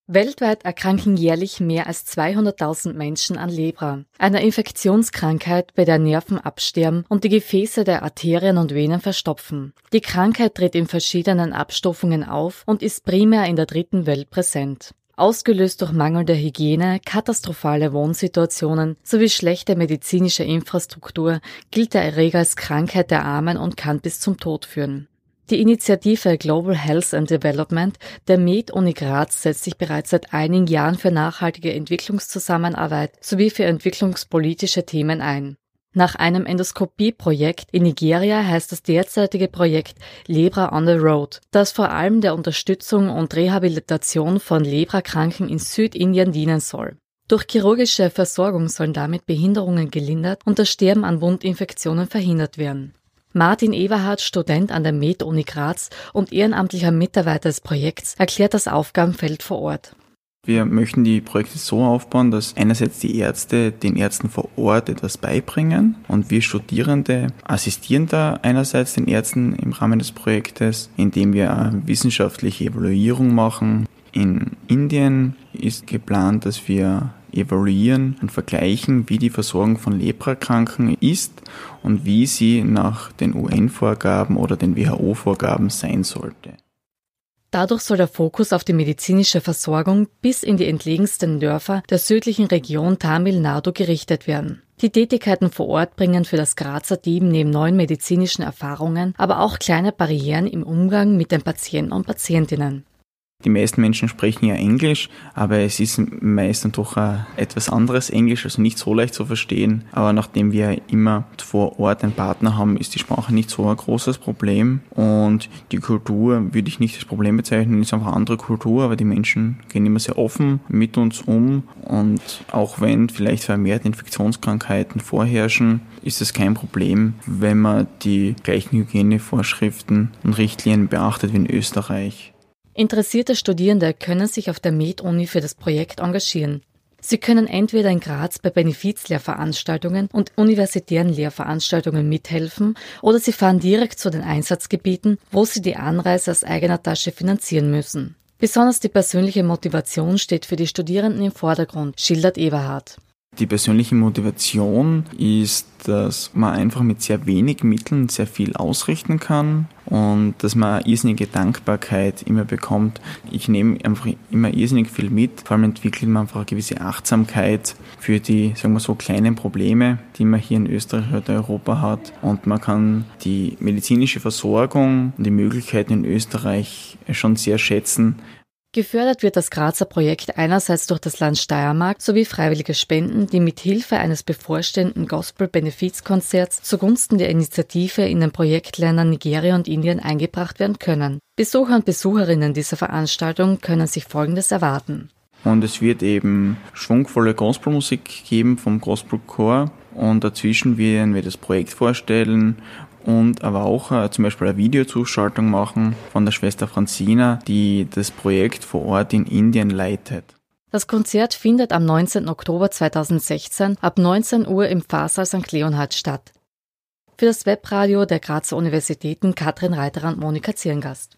Weltweit erkranken jährlich mehr als 200.000 Menschen an Lepra, einer Infektionskrankheit, bei der Nerven absterben und die Gefäße der Arterien und Venen verstopfen. Die Krankheit tritt in verschiedenen Abstufungen auf und ist primär in der dritten Welt präsent. Ausgelöst durch mangelnde Hygiene, katastrophale Wohnsituationen sowie schlechte medizinische Infrastruktur gilt der Erreger als Krankheit der Armen und kann bis zum Tod führen. Die Initiative Global Health and Development der Med-Uni Graz setzt sich bereits seit einigen Jahren für nachhaltige Entwicklungszusammenarbeit sowie für entwicklungspolitische Themen ein. Nach einem Endoskopie-Projekt in Nigeria heißt das derzeitige Projekt Lepra on the Road, das vor allem der Unterstützung und Rehabilitation von Leprakranken in Südindien dienen soll. Durch chirurgische Versorgung sollen damit Behinderungen gelindert und das Sterben an Wundinfektionen verhindert werden. Martin Eberhardt, Student an der Med-Uni Graz und ehrenamtlicher Mitarbeiter des Projekts, erklärt das Aufgabenfeld vor Ort. Wir möchten die Projekte so aufbauen, dass einerseits die Ärzte den Ärzten vor Ort etwas beibringen und wir Studierende assistieren da einerseits den Ärzten im Rahmen des Projektes, indem wir eine wissenschaftliche Evaluierung machen. In Indien ist geplant, dass wir evaluieren und vergleichen, wie die Versorgung von Leprakranken ist und wie sie nach den UN-Vorgaben oder den WHO-Vorgaben sein sollte. Dadurch soll der Fokus auf die medizinische Versorgung bis in die entlegensten Dörfer der südlichen Region Tamil Nadu gerichtet werden. Die Tätigkeiten vor Ort bringen für das Grazer Team neben neuen medizinischen Erfahrungen aber auch kleine Barrieren im Umgang mit den Patienten und Patientinnen. Die meisten Menschen sprechen ja Englisch, aber es ist meist dann doch etwas anderes Englisch, also nicht so leicht zu verstehen. Aber nachdem wir immer vor Ort einen Partner haben, ist die Sprache nicht so ein großes Problem. Und die Kultur würde ich nicht als Problem bezeichnen, ist einfach eine andere Kultur, aber die Menschen gehen immer sehr offen mit uns um. Und auch wenn vielleicht vermehrt Infektionskrankheiten vorherrschen, ist es kein Problem, wenn man die gleichen Hygienevorschriften und Richtlinien beachtet wie in Österreich. Interessierte Studierende können sich auf der Med-Uni für das Projekt engagieren. Sie können entweder in Graz bei Benefizlehrveranstaltungen und universitären Lehrveranstaltungen mithelfen oder sie fahren direkt zu den Einsatzgebieten, wo sie die Anreise aus eigener Tasche finanzieren müssen. Besonders die persönliche Motivation steht für die Studierenden im Vordergrund, schildert Eberhardt. Die persönliche Motivation ist, dass man einfach mit sehr wenig Mitteln sehr viel ausrichten kann und dass man eine irrsinnige Dankbarkeit immer bekommt. Ich nehme einfach immer irrsinnig viel mit, vor allem entwickelt man einfach eine gewisse Achtsamkeit für die, sagen wir so, kleinen Probleme, die man hier in Österreich oder Europa hat, und man kann die medizinische Versorgung und die Möglichkeiten in Österreich schon sehr schätzen. Gefördert wird das Grazer Projekt einerseits durch das Land Steiermark sowie freiwillige Spenden, die mit Hilfe eines bevorstehenden Gospel-Benefizkonzerts zugunsten der Initiative in den Projektländern Nigeria und Indien eingebracht werden können. Besucher und Besucherinnen dieser Veranstaltung können sich Folgendes erwarten. Und es wird eben schwungvolle Gospelmusik geben vom Gospelchor und dazwischen werden wir das Projekt vorstellen und aber auch zum Beispiel eine Videozuschaltung machen von der Schwester Franzina, die das Projekt vor Ort in Indien leitet. Das Konzert findet am 19. Oktober 2016 ab 19 Uhr im Pfarrsaal St. Leonhard statt. Für das Webradio der Grazer Universitäten Katrin Reiterer und Monika Zierngast.